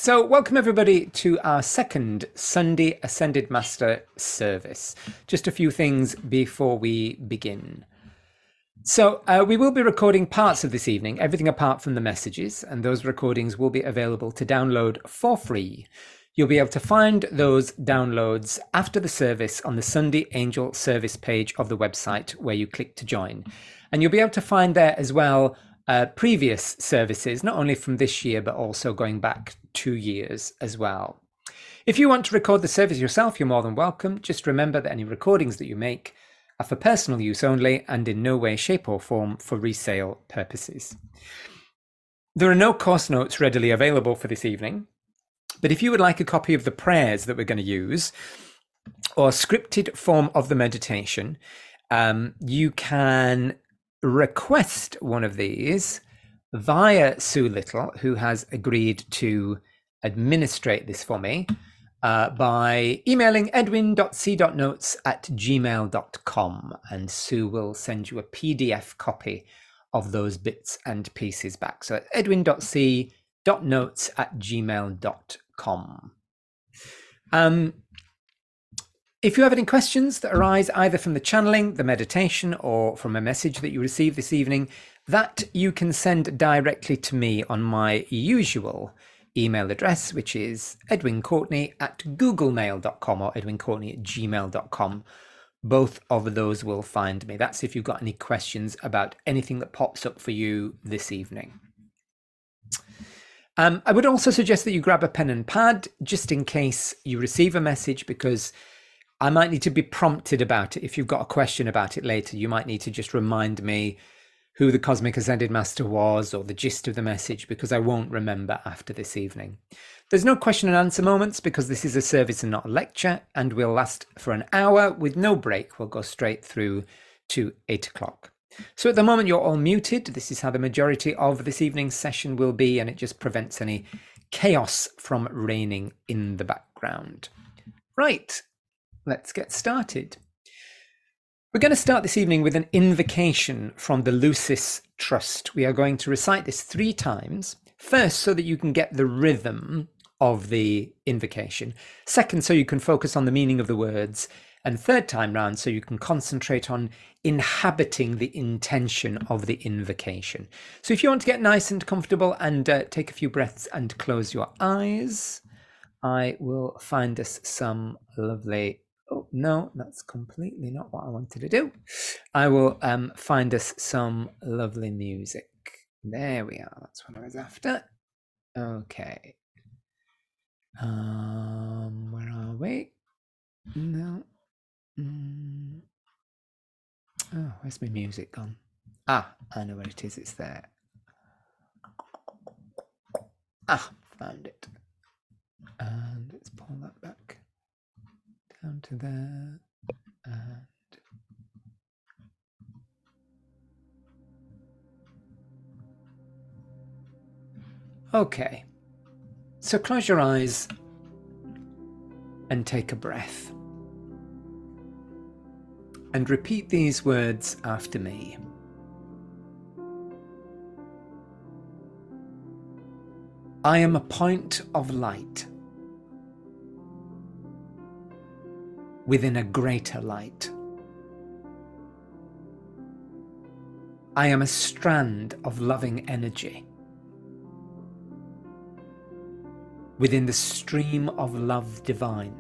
So welcome everybody to our second Sunday Ascended Master service. Just a few things before we begin. So we will be recording parts of this evening, everything apart from the messages, and those recordings will be available to download for free. You'll be able to find those downloads after the service on the Sunday Angel service page of the website where you click to join. And you'll be able to find there as well previous services, not only from this year, but also going back 2 years as well. If you want to record the service yourself, you're more than welcome. Just remember that any recordings that you make are for personal use only and in no way, shape or form for resale purposes. There are no course notes readily available for this evening, but if you would like a copy of the prayers that we're going to use or scripted form of the meditation, you can request one of these via Sue Little, who has agreed to administrate this for me, by emailing edwin.c.notes@gmail.com, and Sue will send you a PDF copy of those bits and pieces back. So edwin.c.notes@gmail.com. If you have any questions that arise either from the channeling, the meditation, or from a message that you received this evening, that you can send directly to me on my usual email address, which is edwincourtney@googlemail.com or edwincourtney@gmail.com. Both of those will find me. That's if you've got any questions about anything that pops up for you this evening. I would also suggest that you grab a pen and pad just in case you receive a message, because I might need to be prompted about it. If you've got a question about it later, you might need to just remind me who the Cosmic Ascended Master was or the gist of the message, because I won't remember after this evening. There's no question and answer moments because this is a service and not a lecture, and will last for an hour with no break. We'll go straight through to 8 o'clock. So at the moment you're all muted. This is how the majority of this evening's session will be, and it just prevents any chaos from reigning in the background. Right. Let's get started. We're going to start this evening with an invocation from the Lucis Trust. We are going to recite this 3 times. First, so that you can get the rhythm of the invocation. Second, so you can focus on the meaning of the words. And third time round, so you can concentrate on inhabiting the intention of the invocation. So if you want to get nice and comfortable and take a few breaths and close your eyes, I will find us some lovely... Oh, no, that's completely not what I wanted to do. I will find us some lovely music. There we are. That's what I was after. Okay. Where are we? No. Oh, where's my music gone? Ah, I know where it is. It's there. Ah, found it. And let's pull that back down to there. And okay. So close your eyes and take a breath. And repeat these words after me. I am a point of light within a greater light. I am a strand of loving energy within the stream of love divine.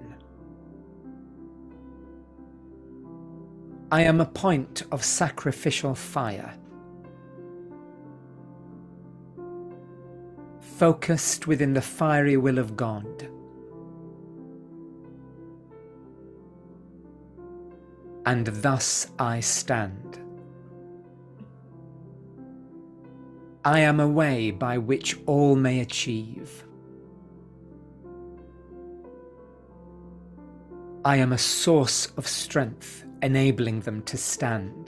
I am a point of sacrificial fire, focused within the fiery will of God. And thus I stand. I am a way by which all may achieve. I am a source of strength, enabling them to stand.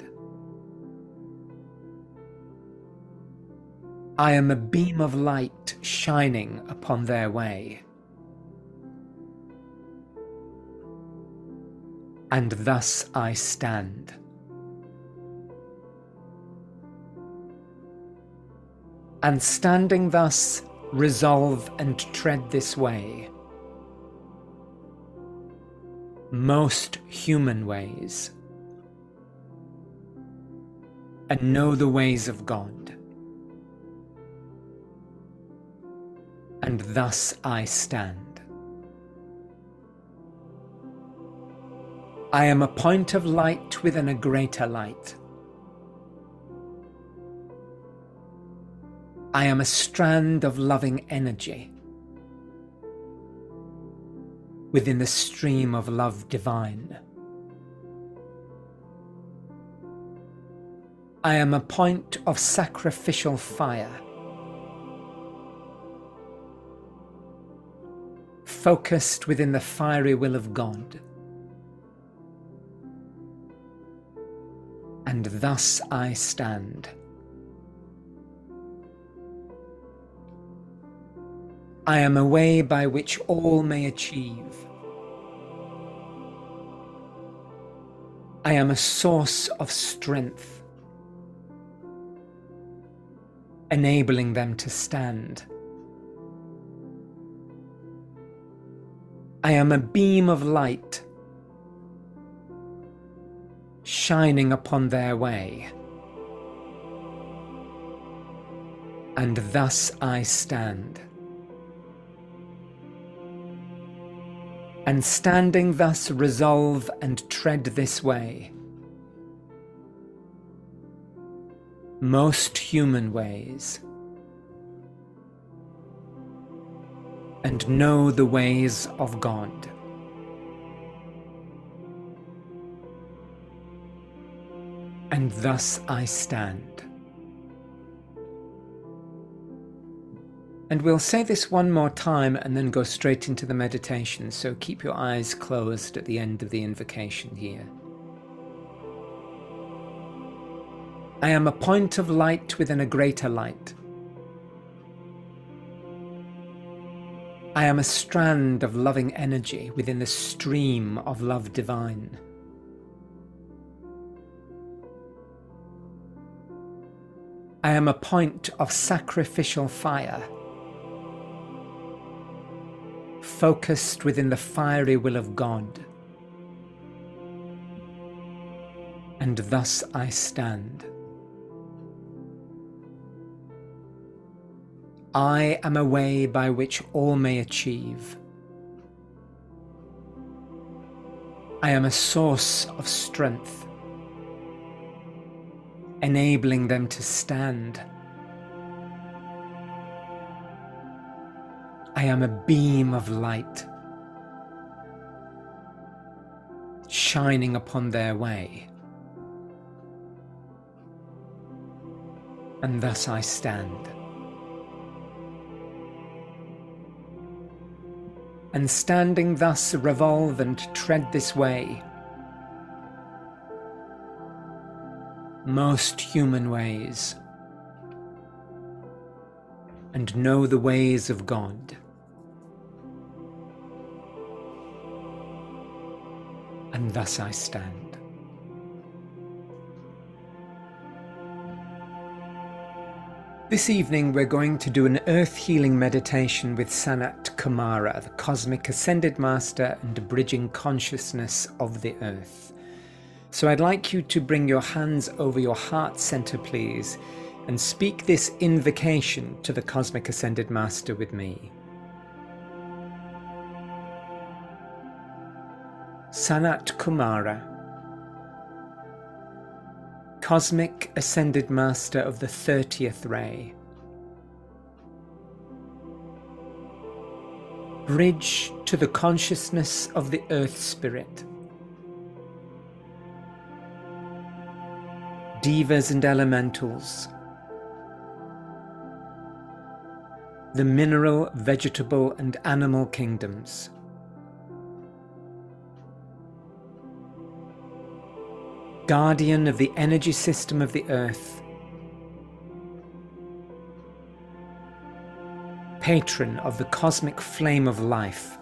I am a beam of light shining upon their way. And thus I stand. And standing thus, resolve and tread this way, most human ways, and know the ways of God. And thus I stand. I am a point of light within a greater light. I am a strand of loving energy within the stream of love divine. I am a point of sacrificial fire, focused within the fiery will of God. And thus I stand. I am a way by which all may achieve. I am a source of strength, enabling them to stand. I am a beam of light, shining upon their way. And thus I stand. And standing thus resolve and tread this way, most human ways, and know the ways of God. And thus I stand. And we'll say this one more time and then go straight into the meditation, so keep your eyes closed at the end of the invocation here. I am a point of light within a greater light. I am a strand of loving energy within the stream of love divine. I am a point of sacrificial fire, focused within the fiery will of God. And thus I stand. I am a way by which all may achieve. I am a source of strength, enabling them to stand. I am a beam of light, shining upon their way. And thus I stand. And standing thus revolve and tread this way, most human ways, and know the ways of God. And thus I stand. This evening we're going to do an earth healing meditation with Sanat Kumara, the Cosmic Ascended Master and Bridging Consciousness of the Earth. So I'd like you to bring your hands over your heart center, please, and speak this invocation to the Cosmic Ascended Master with me. Sanat Kumara, Cosmic Ascended Master of the 30th Ray, bridge to the consciousness of the Earth Spirit, Devas and Elementals, the mineral, vegetable and animal kingdoms, guardian of the energy system of the earth, patron of the cosmic flame of life,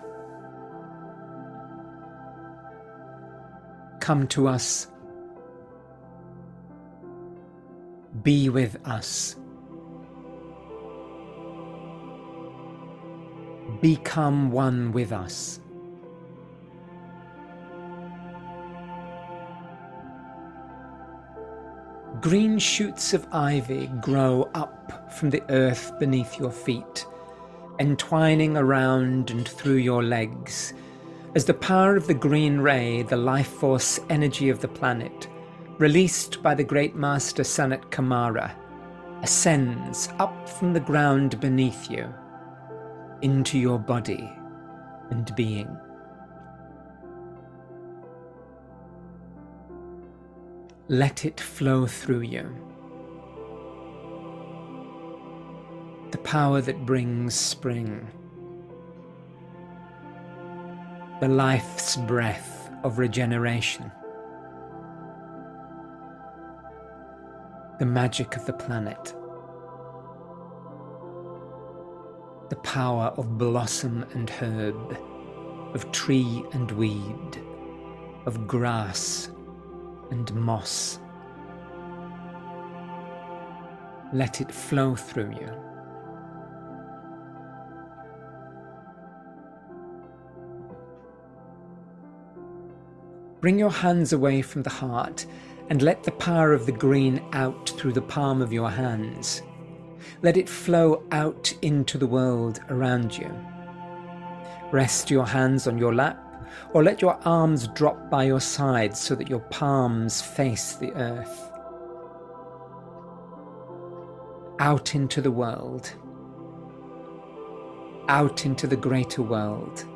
come to us, be with us. Become one with us. Green shoots of ivy grow up from the earth beneath your feet, entwining around and through your legs, as the power of the green ray, the life force energy of the planet, released by the great master Sanat Kumara, ascends up from the ground beneath you into your body and being. Let it flow through you. The power that brings spring. The life's breath of regeneration. The magic of the planet. The power of blossom and herb, of tree and weed, of grass and moss. Let it flow through you. Bring your hands away from the heart and let the power of the green out through the palm of your hands. Let it flow out into the world around you. Rest your hands on your lap, or let your arms drop by your sides so that your palms face the earth. Out into the world. Out into the greater world.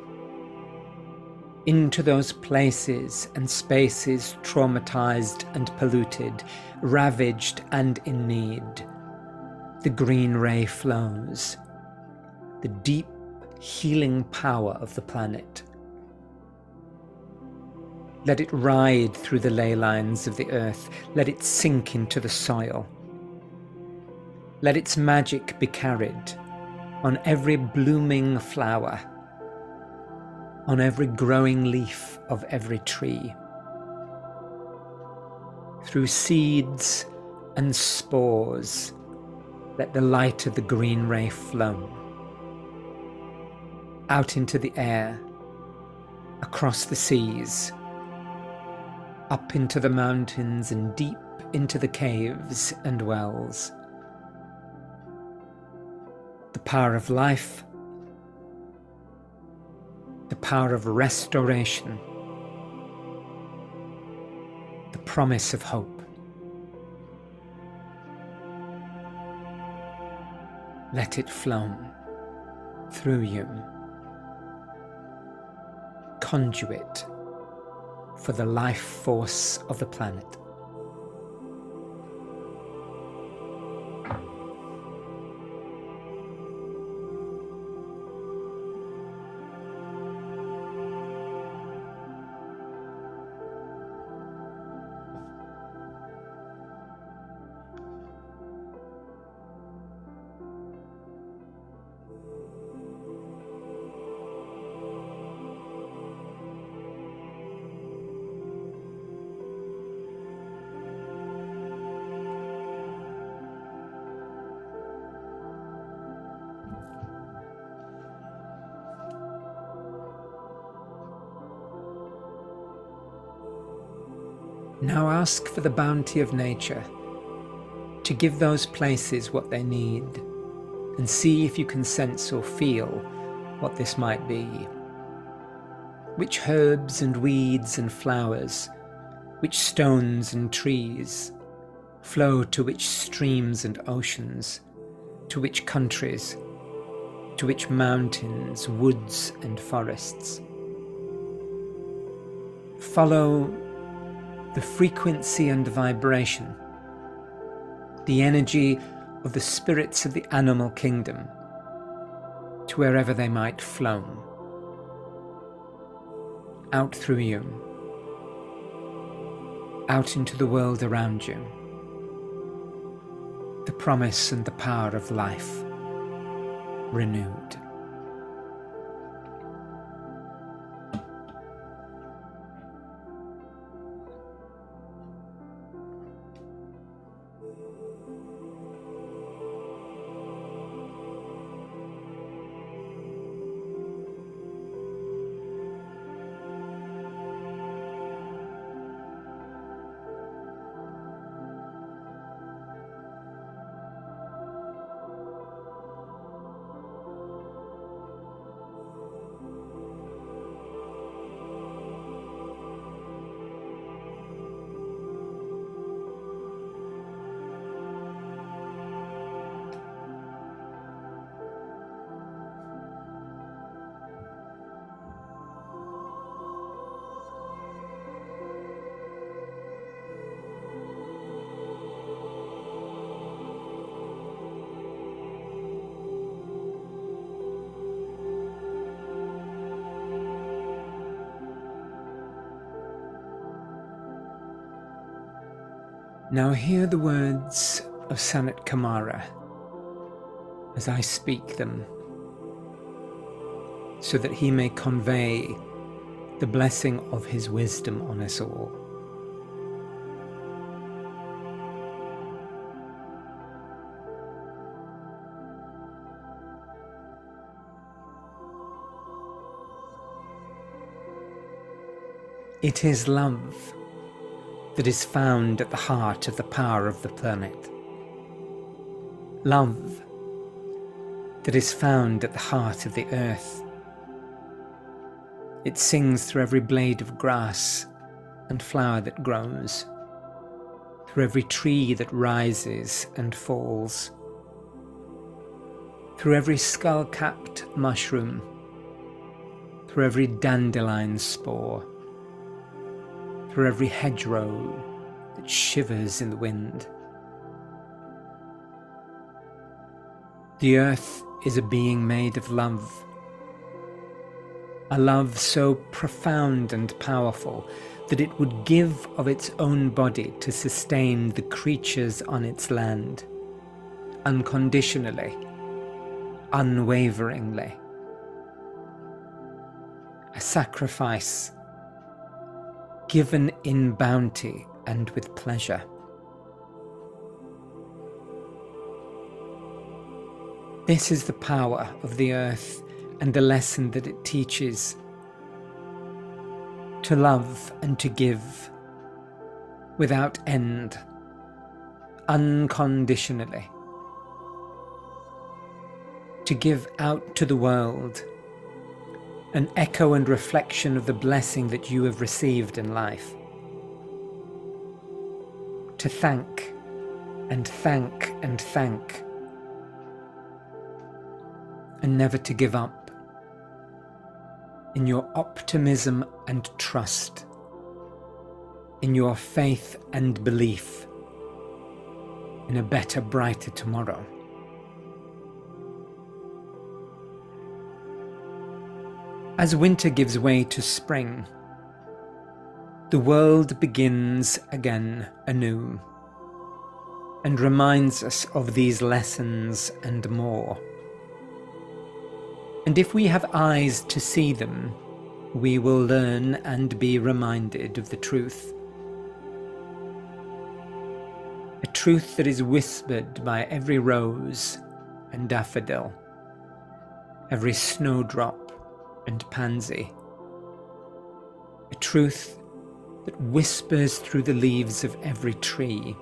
Into those places and spaces traumatized and polluted, ravaged and in need. The green ray flows. The deep healing power of the planet. Let it ride through the ley lines of the earth. Let it sink into the soil. Let its magic be carried on every blooming flower, on every growing leaf of every tree, through seeds and spores. Let the light of the green ray flow out into the air, across the seas, up into the mountains and deep into the caves and wells. The power of life, the power of restoration, the promise of hope. Let it flow through you. Conduit for the life force of the planet. Now ask for the bounty of nature to give those places what they need, and see if you can sense or feel what this might be. Which herbs and weeds and flowers, which stones and trees flow to which streams and oceans, to which countries, to which mountains, woods and forests. Follow the frequency and vibration, the energy of the spirits of the animal kingdom, to wherever they might flow, out through you, out into the world around you. The promise and the power of life renewed. Now hear the words of Sanat Kumara as I speak them, so that he may convey the blessing of his wisdom on us all. It is love that is found at the heart of the power of the planet. Love that is found at the heart of the earth. It sings through every blade of grass and flower that grows, through every tree that rises and falls, through every skull-capped mushroom, through every dandelion spore, through every hedgerow that shivers in the wind. The earth is a being made of love, a love so profound and powerful that it would give of its own body to sustain the creatures on its land, unconditionally, unwaveringly. A sacrifice given in bounty and with pleasure. This is the power of the earth and the lesson that it teaches: to love and to give without end, unconditionally. To give out to the world an echo and reflection of the blessing that you have received in life. To thank and thank and thank, and never to give up in your optimism and trust, in your faith and belief in a better, brighter tomorrow. As winter gives way to spring, the world begins again anew and reminds us of these lessons and more. And if we have eyes to see them, we will learn and be reminded of the truth. A truth that is whispered by every rose and daffodil, every snowdrop and pansy. A truth that whispers through the leaves of every tree.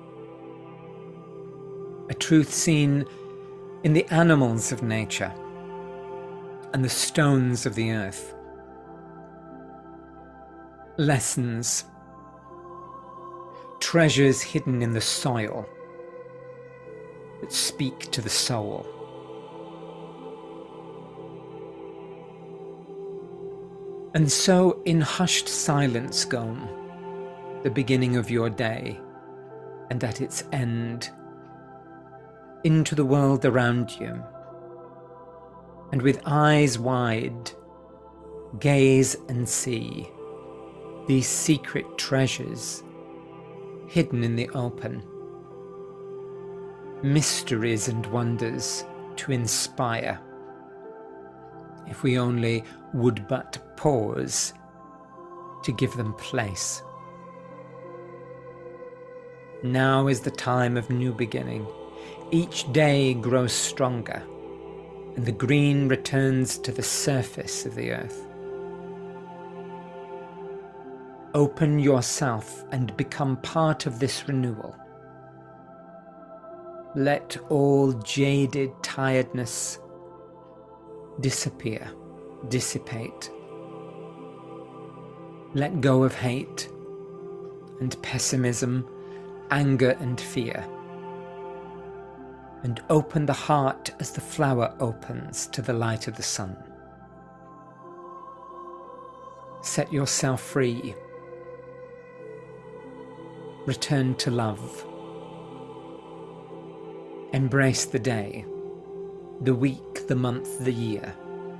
A truth seen in the animals of nature and the stones of the earth. Lessons, treasures hidden in the soil that speak to the soul. And so in hushed silence go, the beginning of your day, and at its end, into the world around you, and with eyes wide, gaze and see these secret treasures hidden in the open, mysteries and wonders to inspire, if we only would but pause to give them place. Now is the time of new beginning. Each day grows stronger, and the green returns to the surface of the earth. Open yourself and become part of this renewal. Let all jaded tiredness disappear, dissipate. Let go of hate and pessimism, anger and fear, and open the heart as the flower opens to the light of the sun. Set yourself free. Return to love. Embrace the day, the week, the month, the year,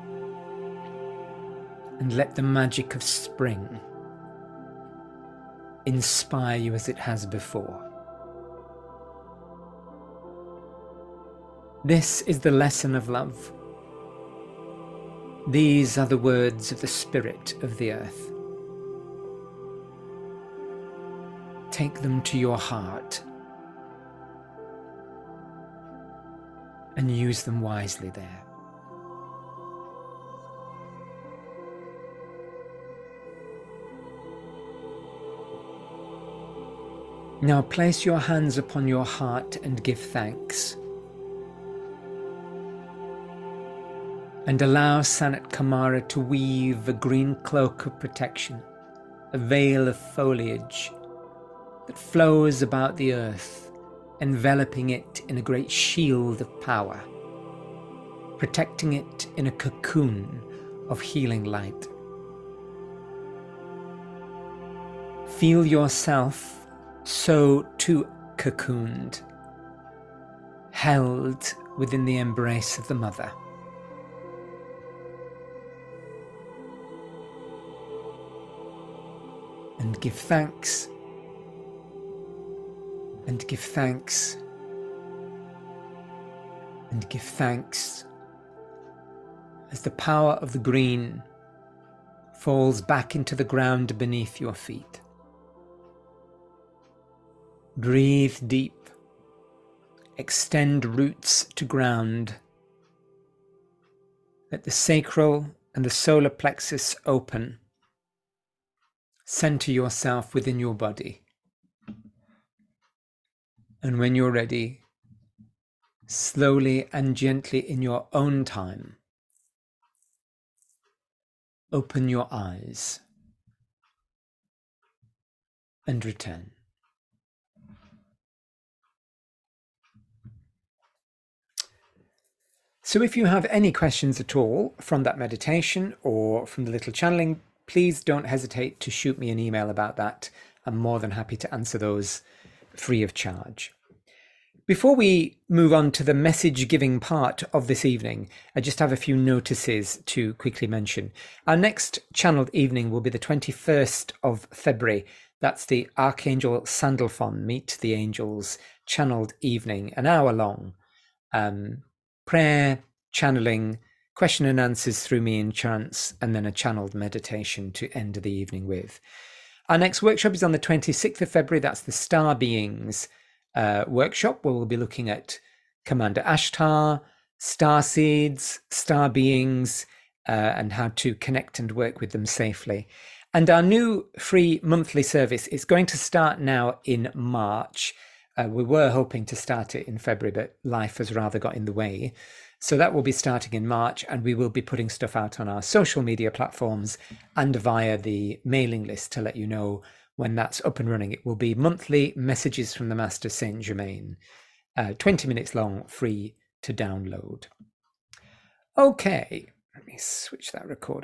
and let the magic of spring inspire you as it has before. This is the lesson of love. These are the words of the spirit of the earth. Take them to your heart and use them wisely there. Now place your hands upon your heart and give thanks. And allow Sanat Kumara to weave a green cloak of protection, a veil of foliage that flows about the earth, enveloping it in a great shield of power, protecting it in a cocoon of healing light. Feel yourself so too cocooned, held within the embrace of the Mother. And give thanks, and give thanks, and give thanks as the power of the green falls back into the ground beneath your feet. Breathe deep, extend roots to ground. Let the sacral and the solar plexus open. Center yourself within your body. And when you're ready, slowly and gently in your own time, open your eyes and return. So if you have any questions at all from that meditation or from the little channeling, please don't hesitate to shoot me an email about that. I'm more than happy to answer those free of charge. Before we move on to the message giving part of this evening, I just have a few notices to quickly mention. Our next channeled evening will be the 21st of February. That's the Archangel Sandalphon Meet the Angels channeled evening, an hour long. Prayer, channeling, question and answers through me in trance, and then a channeled meditation to end the evening with. Our next workshop is on the 26th of February. That's the Star Beings workshop, where we'll be looking at Commander Ashtar, star seeds, star beings, and how to connect and work with them safely. And our new free monthly service is going to start now in March. We were hoping to start it in February, but life has rather got in the way. So that will be starting in March, and we will be putting stuff out on our social media platforms and via the mailing list to let you know when that's up and running. It will be monthly messages from the Master Saint Germain, 20 minutes long, free to download. Okay, let me switch that record